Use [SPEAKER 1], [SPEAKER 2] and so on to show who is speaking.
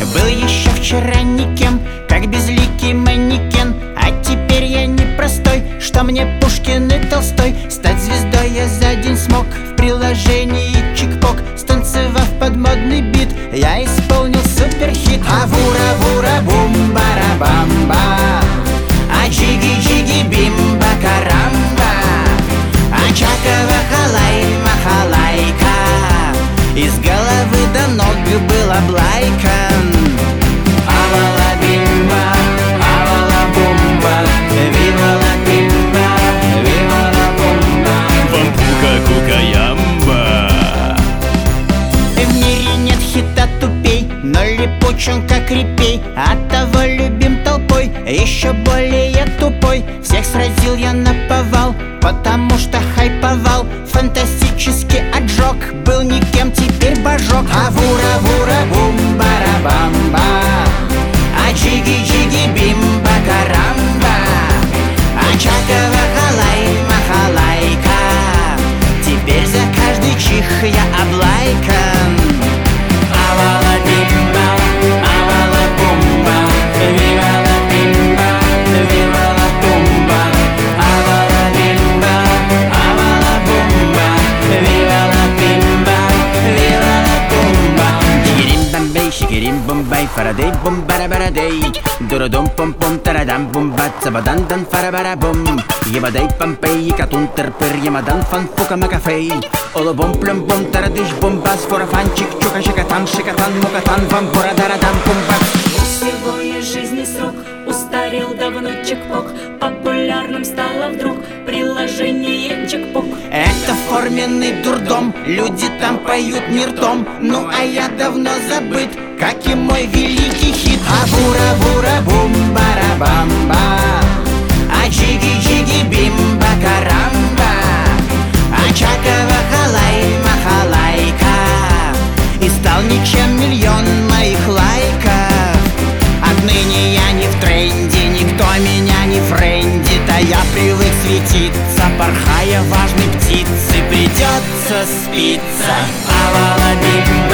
[SPEAKER 1] Был еще вчера никем, как безликий манекен, а теперь я непростой, что мне Пушкин и Толстой. Стать звездой я за день смог, в приложении чик-пок. Станцевав под модный бит, я исполнил суперхит. Авура-вура-бум-бара-бамба, а джиги-джиги-бимба-карамба, а чакава-халай-махалайка, из головы до ног был облайкан. Авала-бимба, авала-бумба, вивала-бимба, вивала-бумба.
[SPEAKER 2] Бамбука-кука-ямба.
[SPEAKER 1] В мире нет хита тупей, но липуч он как репей, оттого любим толпой, еще более тупой. Всех сразил я наповал, потому что хайповал, фантастически отжег. Был никем, теперь божок. Авура-вура-бум-бара-бамба, а джиги-джиги-бимба-карамба, а чакава-халай-махалайка, теперь за каждый чих я облайкан. Авала-бимба, авала-бумба, вивала-бимба, вивала-бумба. Авала-бимба, авала-бумба, вивала-бимба, вивала-бумба. Дигирим-бамбей, шигирим-бумбай, фарадей-бум-бара-барадей, дурадум-пум-пум, тарадам-бумба, цабадан-дан, фара-бара-бум. Ебадай-пампей, катун-терпер, ямадан-фан-фука-макафей, оло-бум-плюм-бум, тарадыш-бумбас, фурафанчик, чука-шикатан, шикатан, мукатан, вампура-дарадам-бумбас.
[SPEAKER 3] У всего есть жизненный срок, устарел давно чек-пок, популярным стало вдруг приложение чек-пок.
[SPEAKER 1] Это форменный дурдом, люди там поют не ртом. Ну а я давно забыт, как и мой великий хит. Авура-вура-бум-бара-бамба, а джиги-джиги-бимба-карамба, а чакава-халай-махалайка, и стал ничем миллион моих лайков. Отныне я не в тренде, никто меня не френдит, а я привык светиться, порхая важной птицы, придется спиться. Авала-бимба,